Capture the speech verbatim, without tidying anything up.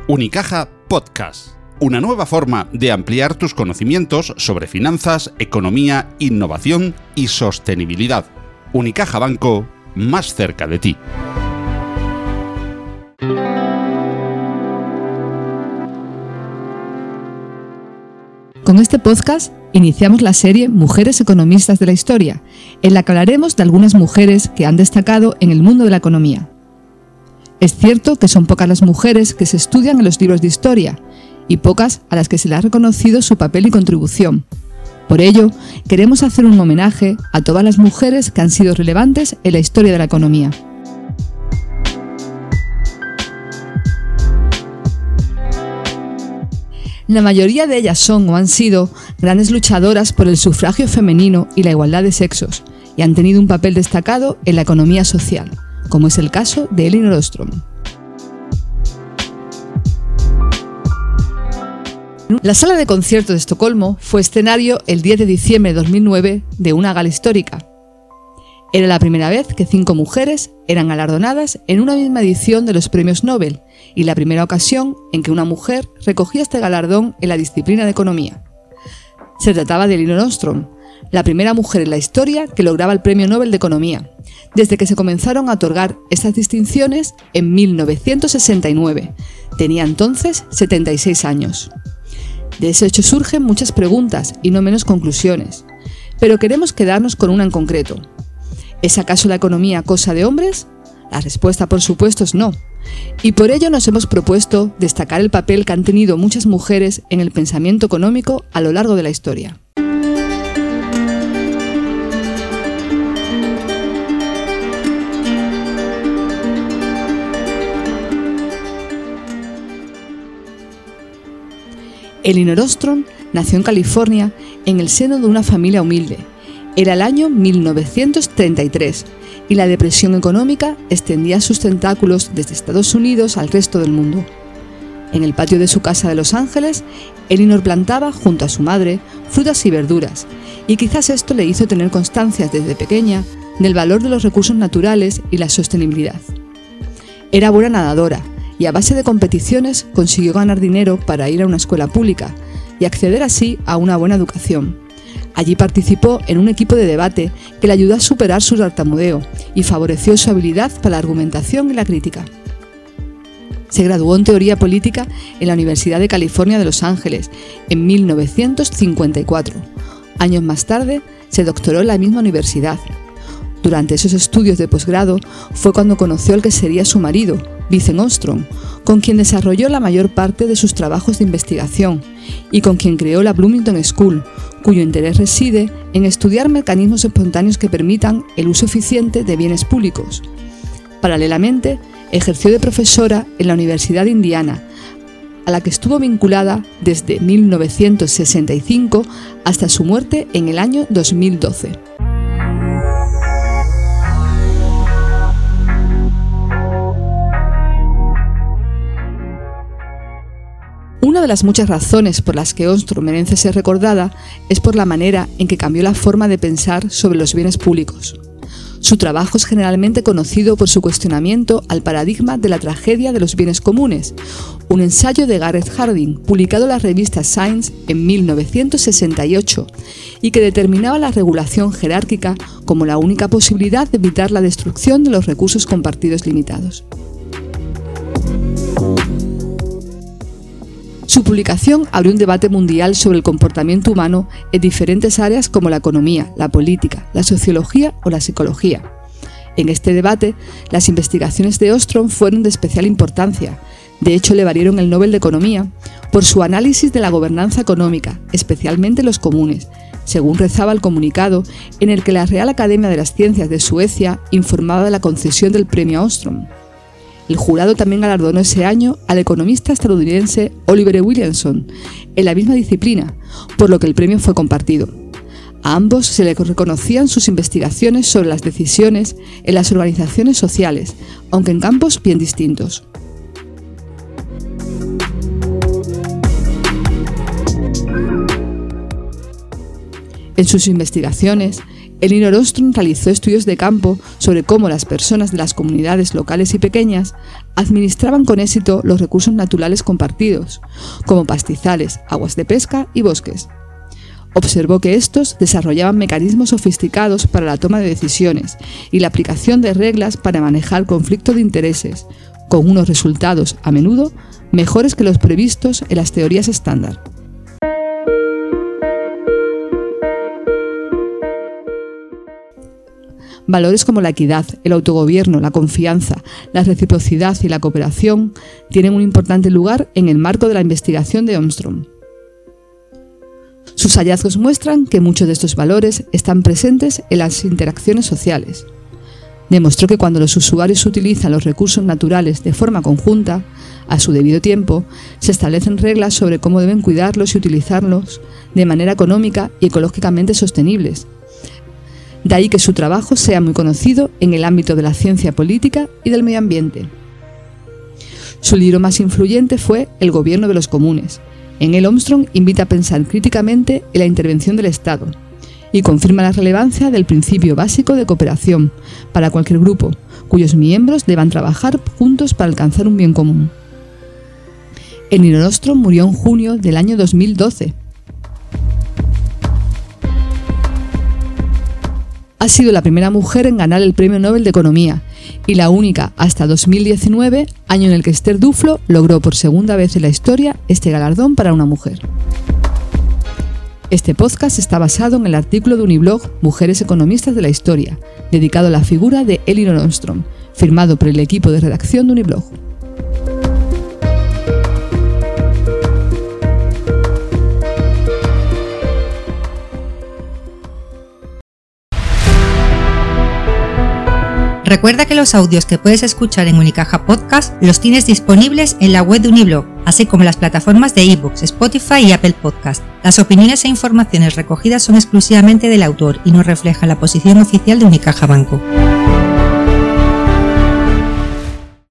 Unicaja Podcast, una nueva forma de ampliar tus conocimientos sobre finanzas, economía, innovación y sostenibilidad. Unicaja Banco, más cerca de ti. Con este podcast iniciamos la serie Mujeres Economistas de la Historia, en la que hablaremos de algunas mujeres que han destacado en el mundo de la economía. Es cierto que son pocas las mujeres que se estudian en los libros de historia y pocas a las que se le ha reconocido su papel y contribución. Por ello, queremos hacer un homenaje a todas las mujeres que han sido relevantes en la historia de la economía. La mayoría de ellas son o han sido grandes luchadoras por el sufragio femenino y la igualdad de sexos, y han tenido un papel destacado en la economía social, como es el caso de Elinor Ostrom. La sala de conciertos de Estocolmo fue escenario el diez de diciembre de dos mil nueve de una gala histórica. Era la primera vez que cinco mujeres eran galardonadas en una misma edición de los premios Nobel y la primera ocasión en que una mujer recogía este galardón en la disciplina de economía. Se trataba de Elinor Ostrom, la primera mujer en la historia que lograba el Premio Nobel de Economía, desde que se comenzaron a otorgar estas distinciones en mil novecientos sesenta y nueve. Tenía entonces setenta y seis años. De ese hecho surgen muchas preguntas y no menos conclusiones, pero queremos quedarnos con una en concreto. ¿Es acaso la economía cosa de hombres? La respuesta, por supuesto, es no. Y por ello nos hemos propuesto destacar el papel que han tenido muchas mujeres en el pensamiento económico a lo largo de la historia. Elinor Ostrom nació en California en el seno de una familia humilde. Era el año mil novecientos treinta y tres y la depresión económica extendía sus tentáculos desde Estados Unidos al resto del mundo. En el patio de su casa de Los Ángeles, Elinor plantaba, junto a su madre, frutas y verduras, y quizás esto le hizo tener constancia desde pequeña del valor de los recursos naturales y la sostenibilidad. Era buena nadadora, y a base de competiciones consiguió ganar dinero para ir a una escuela pública y acceder así a una buena educación. Allí participó en un equipo de debate que le ayudó a superar su tartamudeo y favoreció su habilidad para la argumentación y la crítica. Se graduó en teoría política en la Universidad de California de Los Ángeles en mil novecientos cincuenta y cuatro. Años más tarde se doctoró en la misma universidad. Durante esos estudios de posgrado fue cuando conoció al que sería su marido, Vincent Ostrom, con quien desarrolló la mayor parte de sus trabajos de investigación y con quien creó la Bloomington School, cuyo interés reside en estudiar mecanismos espontáneos que permitan el uso eficiente de bienes públicos. Paralelamente, ejerció de profesora en la Universidad de Indiana, a la que estuvo vinculada desde mil novecientos sesenta y cinco hasta su muerte en el año dos mil doce. Una de las muchas razones por las que Ostrom merece ser recordada es por la manera en que cambió la forma de pensar sobre los bienes públicos. Su trabajo es generalmente conocido por su cuestionamiento al paradigma de la tragedia de los bienes comunes, un ensayo de Garrett Hardin, publicado en la revista Science en mil novecientos sesenta y ocho, y que determinaba la regulación jerárquica como la única posibilidad de evitar la destrucción de los recursos compartidos limitados. Su publicación abrió un debate mundial sobre el comportamiento humano en diferentes áreas como la economía, la política, la sociología o la psicología. En este debate, las investigaciones de Ostrom fueron de especial importancia. De hecho, le valieron el Nobel de Economía por su análisis de la gobernanza económica, especialmente los comunes, según rezaba el comunicado en el que la Real Academia de las Ciencias de Suecia informaba de la concesión del premio a Ostrom. El jurado también galardonó ese año al economista estadounidense Oliver E. Williamson en la misma disciplina, por lo que el premio fue compartido. A ambos se le reconocían sus investigaciones sobre las decisiones en las organizaciones sociales, aunque en campos bien distintos. En sus investigaciones, Elinor Ostrom realizó estudios de campo sobre cómo las personas de las comunidades locales y pequeñas administraban con éxito los recursos naturales compartidos, como pastizales, aguas de pesca y bosques. Observó que estos desarrollaban mecanismos sofisticados para la toma de decisiones y la aplicación de reglas para manejar conflicto de intereses, con unos resultados, a menudo, mejores que los previstos en las teorías estándar. Valores como la equidad, el autogobierno, la confianza, la reciprocidad y la cooperación tienen un importante lugar en el marco de la investigación de Ostrom. Sus hallazgos muestran que muchos de estos valores están presentes en las interacciones sociales. Demostró que cuando los usuarios utilizan los recursos naturales de forma conjunta, a su debido tiempo, se establecen reglas sobre cómo deben cuidarlos y utilizarlos de manera económica y ecológicamente sostenibles. De ahí que su trabajo sea muy conocido en el ámbito de la ciencia política y del medio ambiente. Su libro más influyente fue El gobierno de los comunes. En él Ostrom invita a pensar críticamente en la intervención del Estado y confirma la relevancia del principio básico de cooperación para cualquier grupo, cuyos miembros deban trabajar juntos para alcanzar un bien común. Elinor Ostrom murió en junio del año dos mil doce. Ha sido la primera mujer en ganar el Premio Nobel de Economía y la única hasta dos mil diecinueve, año en el que Esther Duflo logró por segunda vez en la historia este galardón para una mujer. Este podcast está basado en el artículo de Uniblog Mujeres Economistas de la Historia, dedicado a la figura de Elinor Ostrom, firmado por el equipo de redacción de Uniblog. Recuerda que los audios que puedes escuchar en Unicaja Podcast los tienes disponibles en la web de Uniblog, así como en las plataformas de iBooks, Spotify y Apple Podcast. Las opiniones e informaciones recogidas son exclusivamente del autor y no reflejan la posición oficial de Unicaja Banco.